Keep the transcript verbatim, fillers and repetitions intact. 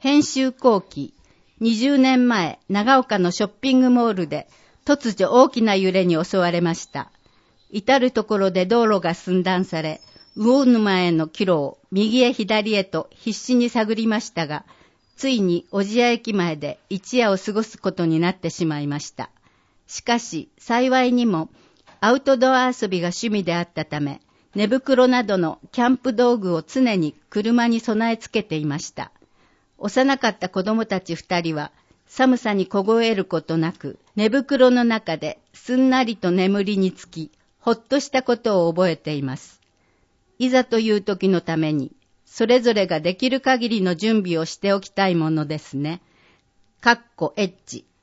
編集後期、にじゅうねんまえ、長岡のショッピングモールで突如大きな揺れに襲われました。至るところで道路が寸断され、魚沼への帰路を右へ左へと必死に探りましたが、ついに小千谷駅前で一夜を過ごすことになってしまいました。しかし幸いにもアウトドア遊びが趣味であったため、寝袋などのキャンプ道具を常に車に備え付けていました。幼かった子供たち二人は寒さに凍えることなく、寝袋の中ですんなりと眠りにつき、ほっとしたことを覚えています。いざという時のために、それぞれができる限りの準備をしておきたいものですね。かっこエッチ。